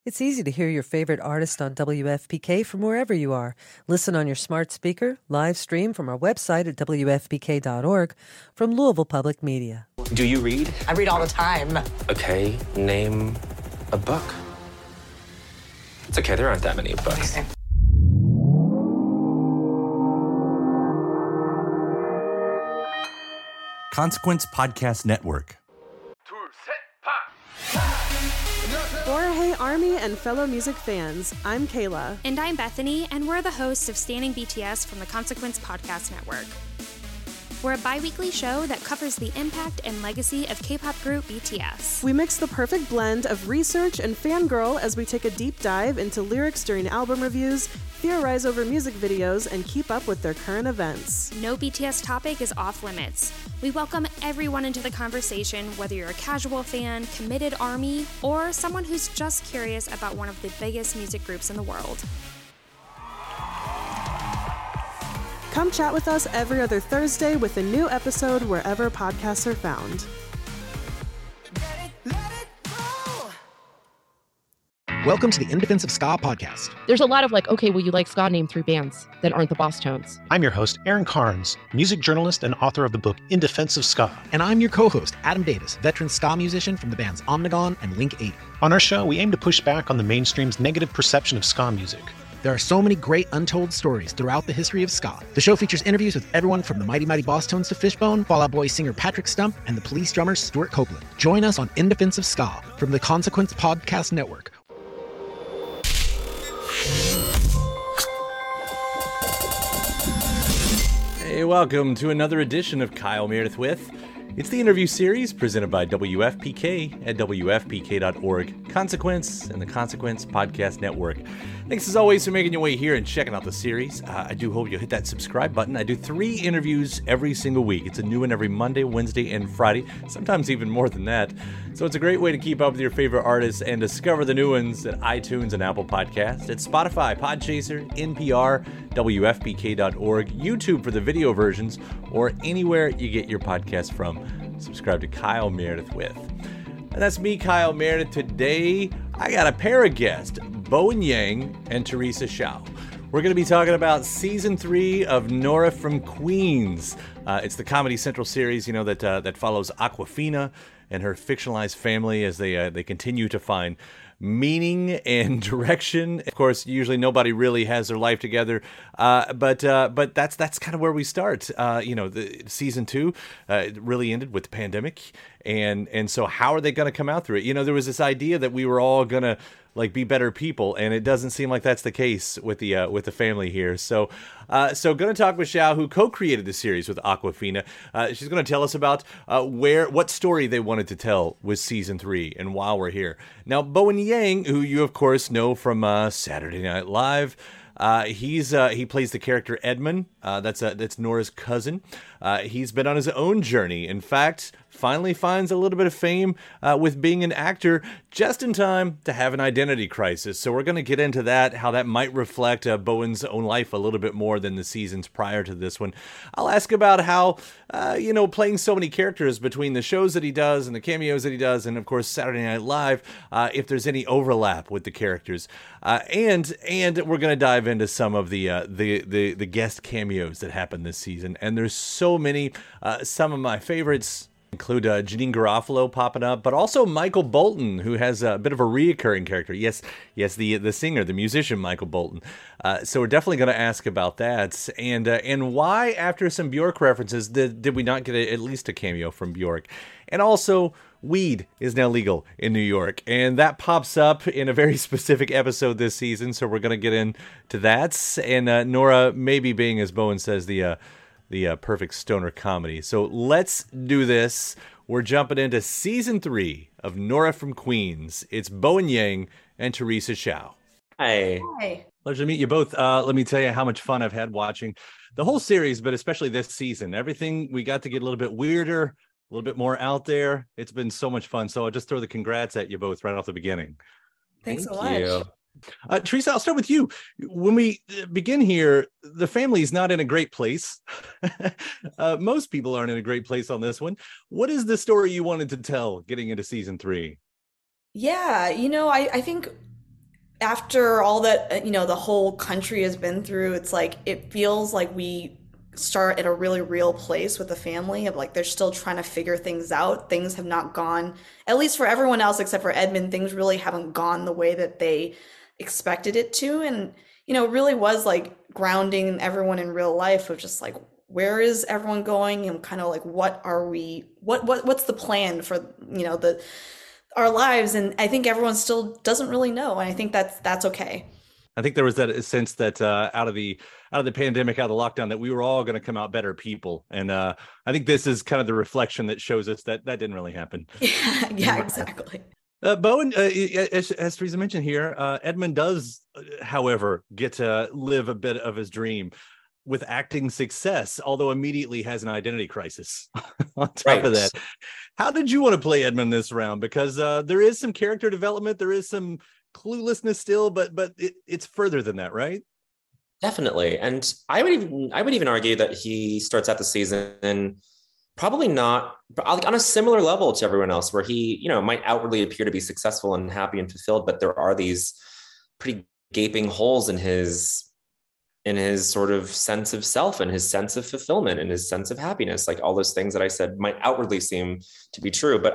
It's easy to hear your favorite artist on WFPK from wherever you are. Listen on your smart speaker, live stream from our website at WFPK.org from Louisville Public Media. Do you read? I read all the time. Okay, name a book. It's okay, there aren't that many books. Okay. Consequence Podcast Network. For Hey Army and fellow music fans, I'm Kayla. And I'm Bethany, and we're the hosts of Standing BTS from the Consequence Podcast Network. We're a bi-weekly show that covers the impact and legacy of K-pop group BTS. We mix the perfect blend of research and fangirl as we take a deep dive into lyrics during album reviews, theorize over music videos, and keep up with their current events. No BTS topic is off limits. We welcome everyone into the conversation, whether you're a casual fan, committed ARMY, or someone who's just curious about one of the biggest music groups in the world. Come chat with us every other Thursday with a new episode wherever podcasts are found. Welcome to the In Defense of Ska podcast. There's a lot of okay, well, you like ska, name 3 bands that aren't the Boss Tones. I'm your host, Aaron Carnes, music journalist and author of the book In Defense of Ska. And I'm your co-host, Adam Davis, veteran ska musician from the bands Omnigone and Link 80. On our show, we aim to push back on the mainstream's negative perception of ska music. There are so many great untold stories throughout the history of ska. The show features interviews with everyone from the Mighty Mighty Boss Tones to Fishbone, Fall Out Boy singer Patrick Stump, and the Police drummer Stuart Copeland. Join us on In Defense of Ska from the Consequence Podcast Network. Hey, welcome to another edition of Kyle Meredith With. It's the interview series presented by WFPK at WFPK.org, Consequence, and the Consequence Podcast Network. Thanks as always for making your way here and checking out the series. I do hope you'll hit that subscribe button. I do 3 interviews every single week. It's a new one every Monday, Wednesday, and Friday, sometimes even more than that. So it's a great way to keep up with your favorite artists and discover the new ones at iTunes and Apple Podcasts, at Spotify, Podchaser, NPR, WFPK.org, YouTube for the video versions, or anywhere you get your podcast from. Subscribe to Kyle Meredith With. And that's me, Kyle Meredith. Today, I got a pair of guests, Bowen Yang and Teresa Hsiao. We're going to be talking about Season 3 of Nora from Queens. It's the Comedy Central series, that follows Awkwafina and her fictionalized family as they continue to find meaning and direction. Of course, usually nobody really has their life together, but that's kind of where we start. The season 2 really ended with the pandemic, and so how are they going to come out through it? There was this idea that we were all going to be better people, and it doesn't seem like that's the case with the family here. So going to talk with Hsiao, who co-created the series with Awkwafina. She's going to tell us about what story they wanted to tell with season 3, and while we're here. Now, Bowen Yang, who you of course know from Saturday Night Live, he plays the character Edmund. That's Nora's cousin. He's been on his own journey. In fact, finally finds a little bit of fame with being an actor just in time to have an identity crisis. So we're going to get into that, how that might reflect Bowen's own life a little bit more than the seasons prior to this one. I'll ask about how, playing so many characters between the shows that he does and the cameos that he does, and of course Saturday Night Live, if there's any overlap with the characters. And we're going to dive into some of the guest cameos that happened this season. And there's so many. Some of my favorites include Janine Garofalo popping up, but also Michael Bolton, who has a bit of a reoccurring character. Yes, the singer, the musician Michael Bolton. So we're definitely going to ask about that, and why, after some Bjork references, did we not get at least a cameo from Bjork? And also, weed is now legal in New York, and that pops up in a very specific episode this season, so we're going to get into that. And Nora maybe being, as Bowen says, the perfect stoner comedy. So let's do this. We're jumping into Season 3 of Nora from Queens. It's Bowen Yang and Teresa Hsiao. Hi. Pleasure to meet you both. Let me tell you how much fun I've had watching the whole series, but especially this season. Everything, we got to get a little bit weirder, a little bit more out there. It's been so much fun. So I'll just throw the congrats at you both right off the beginning. Thanks so much. Teresa, I'll start with you. When we begin here, the family is not in a great place. Most people aren't in a great place on this one. What is the story you wanted to tell getting into season 3? Yeah, I think after all that, the whole country has been through, it's like, it feels like we start at a really real place with the family of like, they're still trying to figure things out. Things have not gone, at least for everyone else except for Edmund, things really haven't gone the way that they expected it to. And, it really was like grounding everyone in real life of just like, where is everyone going? And kind of like, what's the plan for, our lives? And I think everyone still doesn't really know. And I think that's okay. I think there was that sense that out of the pandemic, out of the lockdown, that we were all going to come out better people. And I think this is kind of the reflection that shows us that didn't really happen. Yeah, exactly. Bowen, as Teresa mentioned here, Edmund does, however, get to live a bit of his dream with acting success, although immediately has an identity crisis on top of that. How did you want to play Edmund this round? Because there is some character development, there is some cluelessness still, but it's further than that, right? Definitely. And I would even argue that he starts out the season probably not on a similar level to everyone else, where he, might outwardly appear to be successful and happy and fulfilled, but there are these pretty gaping holes in his sort of sense of self and his sense of fulfillment and his sense of happiness. Like all those things that I said might outwardly seem to be true, but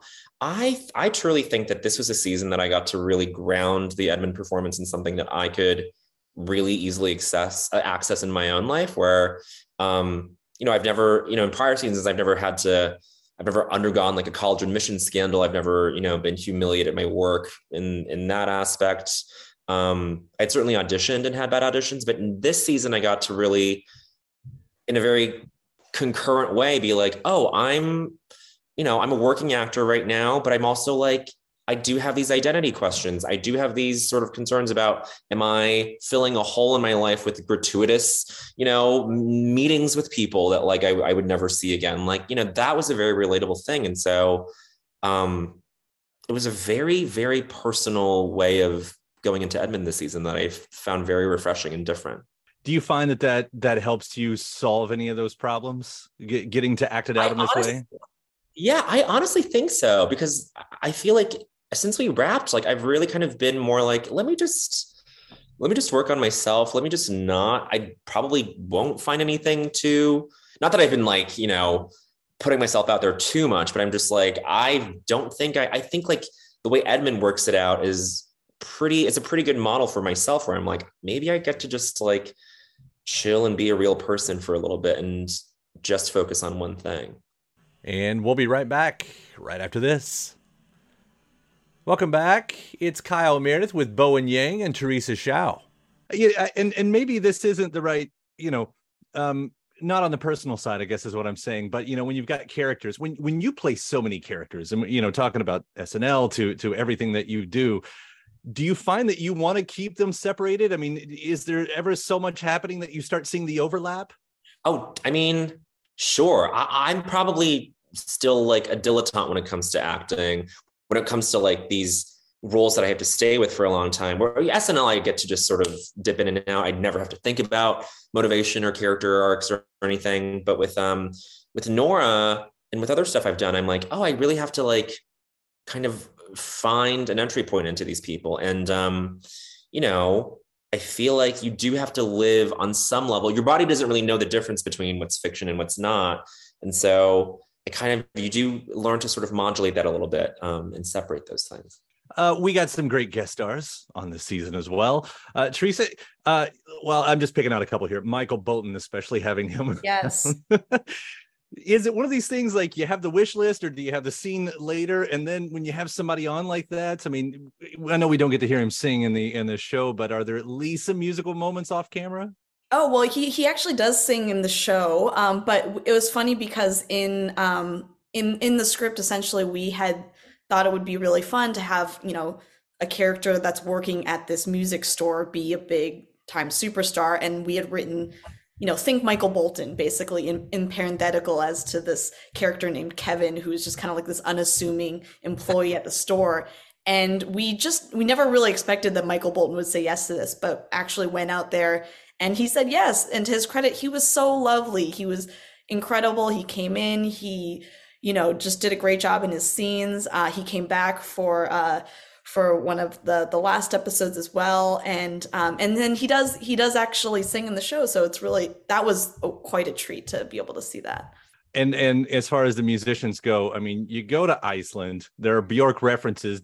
I truly think that this was a season that I got to really ground the Edmund performance in something that I could really easily access in my own life, where I've never, in prior seasons, I've never undergone like a college admission scandal. I've never, been humiliated at my work in that aspect. I'd certainly auditioned and had bad auditions, but in this season, I got to really, in a very concurrent way, be like, oh, I'm a working actor right now, but I'm also like, I do have these identity questions. I do have these sort of concerns about, am I filling a hole in my life with gratuitous, meetings with people that like I would never see again. Like, that was a very relatable thing. And so it was a very, very personal way of going into Edmund this season that I found very refreshing and different. Do you find that helps you solve any of those problems, getting to act it out in this way? Yeah, I honestly think so, because I feel like since we wrapped, like I've really kind of been more like, let me just work on myself. Let me just I probably won't find anything not that I've been like, putting myself out there too much, but I'm just like, I think like the way Edmund works it out it's a pretty good model for myself, where I'm like, maybe I get to just like chill and be a real person for a little bit and just focus on one thing. And we'll be right back right after this. Welcome back. It's Kyle Meredith with Bowen Yang and Teresa Shao. Yeah, and maybe this isn't the right, not on the personal side, I guess is what I'm saying. But, when you've got characters, when you play so many characters and, talking about SNL to everything that you do you find that you want to keep them separated? I mean, is there ever so much happening that you start seeing the overlap? Oh, I mean, sure. I'm probably still like a dilettante when it comes to acting, when it comes to like these roles that I have to stay with for a long time. Where SNL, I get to just sort of dip in and out. I'd never have to think about motivation or character arcs or anything. But with Nora and with other stuff I've done, I'm like, oh, I really have to like kind of find an entry point into these people. And, I feel like you do have to live on some level. Your body doesn't really know the difference between what's fiction and what's not. And so you do learn to sort of modulate that a little bit and separate those things. We got some great guest stars on this season as well. Teresa, well, I'm just picking out a couple here. Michael Bolton, especially having him. Yes. Is it one of these things like you have the wish list, or do you have the scene later? And then when you have somebody on like that, I mean, I know we don't get to hear him sing in the show, but are there at least some musical moments off camera? Oh, well, he actually does sing in the show. But it was funny because in the script, essentially, we had thought it would be really fun to have, a character that's working at this music store be a big time superstar. And we had written, think Michael Bolton, basically in parenthetical as to this character named Kevin, who's just kind of like this unassuming employee at the store. And we never really expected that Michael Bolton would say yes to this, but actually went out there and he said yes. And to his credit, he was so lovely. He was incredible. He came in, he, just did a great job in his scenes. He came back for for one of the last episodes as well. And then he does actually sing in the show. So that was quite a treat to be able to see that. And as far as the musicians go, I mean, you go to Iceland, there are Bjork references.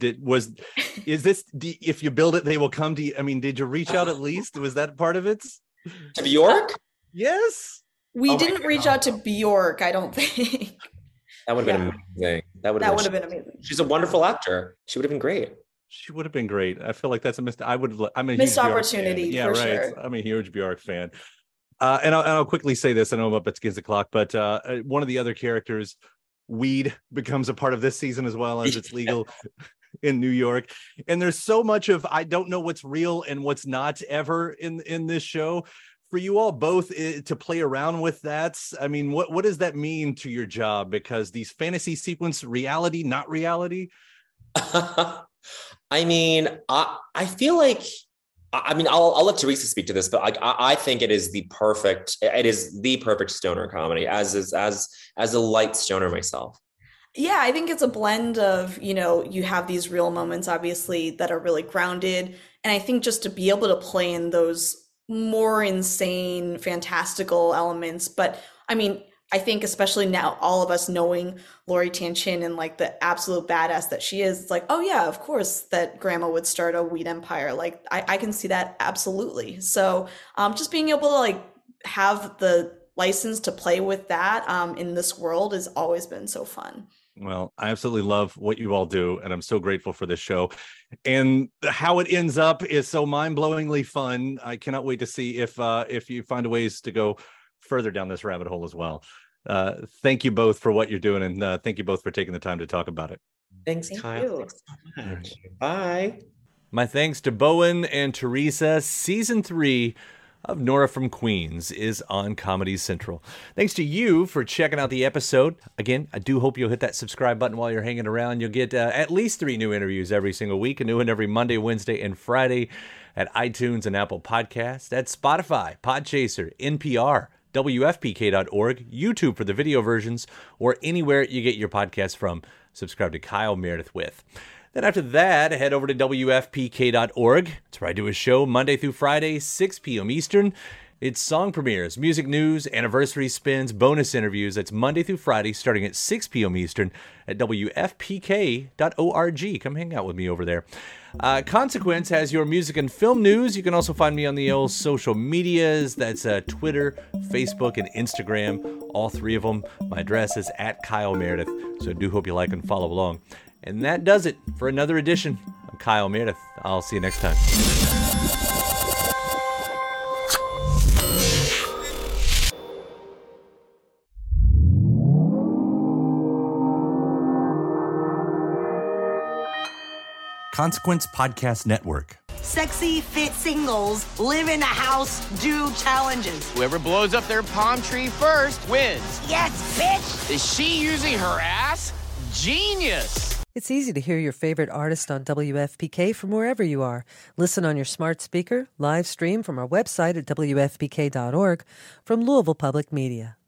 If you build it, they will come to you? I mean, did you reach out at least? Was that part of it? To Bjork? Yes. We didn't reach out to Bjork, I don't think. That would have been amazing. That would have been amazing. She's a wonderful actor. She would have been great. She would have been great. I feel like that's a missed. I'm a missed opportunity. Yeah, for right. Sure. I'm a huge Bjork fan. And I'll quickly say this. I know I'm up against the clock, but one of the other characters, weed, becomes a part of this season as well, as it's legal in New York. And there's so much of I don't know what's real and what's not ever in this show. For you all both to play around with that, I mean, what does that mean to your job? Because these fantasy sequence, reality, not reality. I mean, I feel like. I mean, I'll let Teresa speak to this, but I think it is the perfect stoner comedy, as a light stoner myself. Yeah, I think it's a blend of, you have these real moments, obviously, that are really grounded. And I think just to be able to play in those more insane, fantastical elements. But I mean, I think especially now, all of us knowing Lori Tanchin and like the absolute badass that she is, it's like, oh yeah, of course that grandma would start a weed empire. Like I can see that absolutely. So just being able to like have the license to play with that in this world has always been so fun. Well, I absolutely love what you all do, and I'm so grateful for this show. And how it ends up is so mind-blowingly fun. I cannot wait to see if you find ways to go further down this rabbit hole as well. Thank you both for what you're doing, and thank you both for taking the time to talk about it. Thanks, Kyle. Thanks so much. Bye. My thanks to Bowen and Teresa. Season 3 of Nora from Queens is on Comedy Central. Thanks to you for checking out the episode. Again, I do hope you'll hit that subscribe button while you're hanging around. You'll get at least 3 new interviews every single week, a new one every Monday, Wednesday, and Friday at iTunes and Apple Podcasts, at Spotify, Podchaser, NPR, WFPK.org, YouTube for the video versions, or anywhere you get your podcasts from. Subscribe to Kyle Meredith With. Then after that, head over to WFPK.org. That's where I do a show Monday through Friday, 6 p.m. Eastern. It's song premieres, music news, anniversary spins, bonus interviews. That's Monday through Friday, starting at 6 p.m. Eastern at WFPK.org. Come hang out with me over there. Consequence has your music and film news. You can also find me on the old social medias. That's Twitter, Facebook, and Instagram. All 3 of them. My address is at Kyle Meredith. So I do hope you like and follow along. And that does it for another edition of Kyle Meredith. I'll see you next time. Consequence Podcast Network. Sexy fit singles live in a house, do challenges. Whoever blows up their palm tree first wins. Yes, bitch! Is she using her ass? Genius! It's easy to hear your favorite artist on WFPK from wherever you are. Listen on your smart speaker, live stream from our website at WFPK.org, from Louisville Public Media.